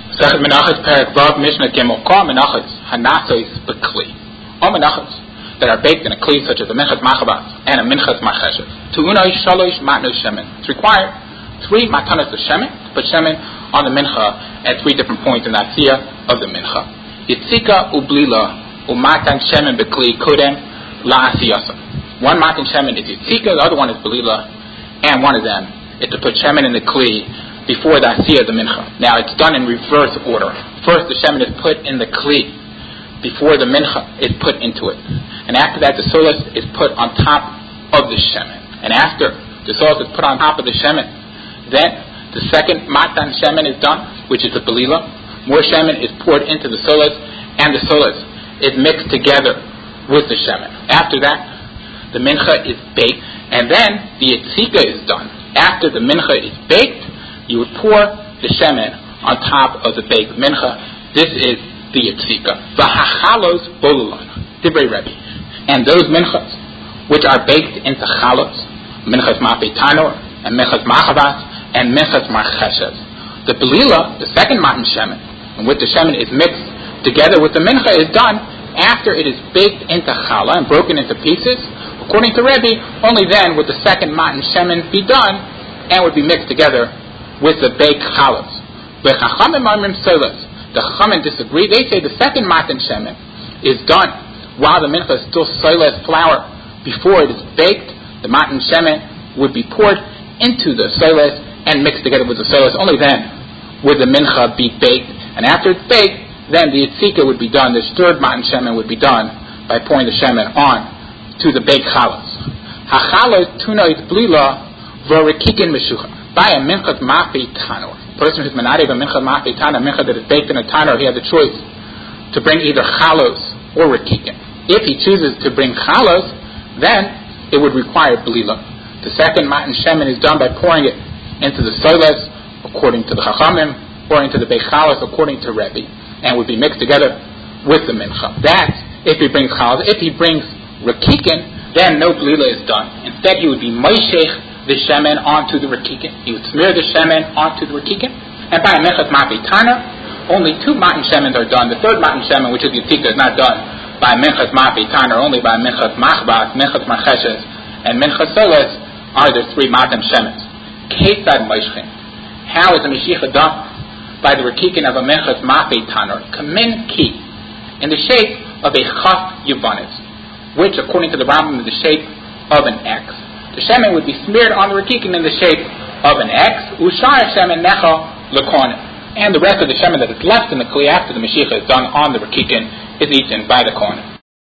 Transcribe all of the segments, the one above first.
Sechet Menachos Perek Vav Mishnah Gimel Kol Menachos Hanasos B'Kli. All Menachos that are baked in a Kli, such as a Minchas Machabas and a Minchas Marcheshes. Tu'unoi Shalosh Matnos Shemen. It's required 3 matanos of Shemen, to put Shemen on the Mincha at 3 different points in the Asiyah of the Mincha. Yitzika Ublila Umatan Shemen B'Kli Kodem La Asiyasa. 1 matan Shemen is Yitzika, the other one is Blila, and one of them is to put Shemen in the Kli before the Asiyah of the Mincha. Now it's done in reverse order. First the Shemen is put in the Kli before the Mincha is put into it. And after that the Solas is put on top of the Shemen. And after the Solas is put on top of the Shemen, then the second Matan Shemen is done, which is the Belila. More Shemen is poured into the Solas, and the Solas is mixed together with the Shemen. After that the Mincha is baked, and then the Yitzika is done. After the Mincha is baked, you would pour the shemen on top of the baked mincha. This is the yitzika. V'hachalos bolulon, divrei Rebbe. And those minchas which are baked into chalos, minchas ma'afei tanor, and minchas machavas, and minchas marcheshes. The belila, the second matan shemen, in which the shemen is mixed together with the mincha, is done after it is baked into challah and broken into pieces. According to Rebbe, only then would the second matan shemen be done and would be mixed together with the baked chalos. The Chachamim Amrim Solas. The Chachamim disagree. They say the second matan shemen is done while the mincha is still solas flour. Before it is baked, the matan shemen would be poured into the solas and mixed together with the solas. Only then would the mincha be baked. And after it's baked, then the yitzika would be done. The stirred matan shemen would be done by pouring the shemen on to the baked chalos. Hachalos tunois blila v'rekikin meshucha. By a minchas ma'afei tanor. A person who's menadev a minchas ma'afei tanor, a mincha that is baked in a tanor, he has a choice to bring either chalos or rekikin. If he chooses to bring chalos, then it would require blila. The second matan shemen is done by pouring it into the solas, according to the chachamim, or into the baked chalos, according to Rebbe, and would be mixed together with the mincha. That's if he brings chalos. If he brings rekikin, then no blila is done. Instead, he would be moishech the shemen onto the rekikin. He would smear the shemen onto the rekikin. And by a minchas ma'afei tanor, only 2 matan shemens are done. The third matan shemen, which is yitzika, is not done by a minchas ma'afei tanor, only by minchas machbas, minchas marcheshes, and minchas solas are the 3 matan shemens. Kesad moishchin. How is a meshicha done? By the rekikin of a minchas ma'afei tanor, kamin ki, in the shape of a chaf yuvanis, which, according to the Rambam, is the shape of an X. The shemen would be smeared on the rekikin in the shape of an X. Ushar shemen necha lekonim. And the rest of the shemen that is left in the kli after the meshicha is done on the rekikin is eaten by the kohen.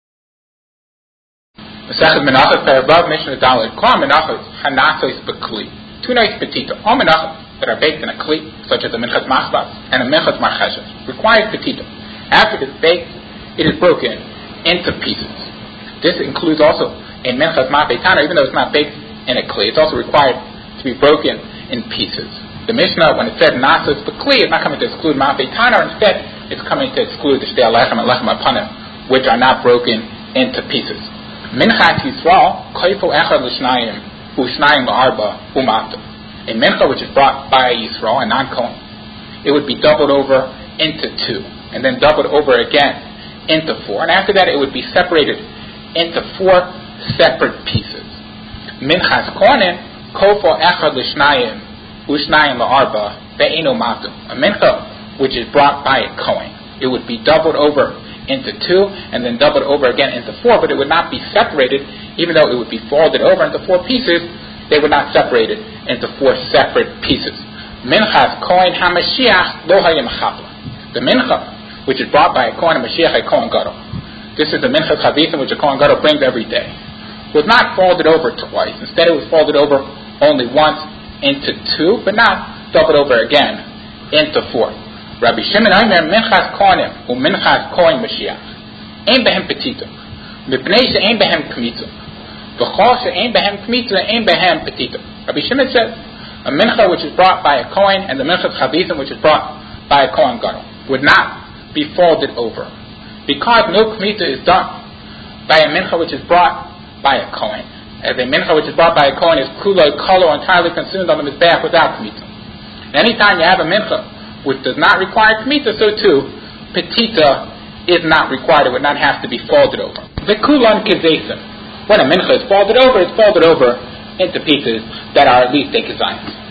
Sechet Menachos Perek Mishnah Daled Kol Menachos Hanasos B'Kli. 2 nice petita. All menachos that are baked in a kli, such as the minchas machbas and the minchas marcheshes, requires petita. After it is baked, it is broken into pieces. This includes also in minchas ma'afei tanor, even though it's not baked in a kli, it's also required to be broken in pieces. The Mishnah, when it said nasos b'kli, is not coming to exclude ma'afei tanor. Instead, it's coming to exclude the shtei lechem and lechem apanim, which are not broken into pieces. Minchat Yisrael koifo echad l'shnayim u'shnayim la'arba u'mata. A mincha which is brought by Yisrael, a non-kohen, it would be doubled over into 2, and then doubled over again into 4, and after that it would be separated into 4 separate pieces. Minchas kohanim kofo echad l'shnayim u'shnayim la'arba ve'eno matu. A mincha which is brought by a kohen, it would be doubled over into 2 and then doubled over again into 4, but it would not be separated. Even though it would be folded over into 4 pieces, they would not separate it into 4 separate pieces. Minchas kohen hamashiach lo hayim chapla. The mincha which is brought by a kohen hamashiach, a kohen gadol. This is the minchas chavitha which a kohen gadol brings every day. Was not folded over twice. Instead, it was folded over only once into 2, but not doubled over again into 4. Rabbi Shimon Aimer minchas kohanim u minchas kohen mashiach ein behem petita mipnei she'ein behem kmitza v'chol she'ein behem kmitza ein behem petita. Rabbi Shimon says a mincha which is brought by a kohen and the minchas chavitha which is brought by a kohen gadol would not be folded over, because no kmitza is done by a mincha which is brought by a kohen. As a mincha which is brought by a kohen is kuloi kolo, entirely consumed on the mizbeach without kmitza. Anytime you have a mincha which does not require kmita, so too, petita is not required. It would not have to be folded over. Vekulan kezesim. When a mincha is folded over, it's folded over into pieces that are at least a kezion.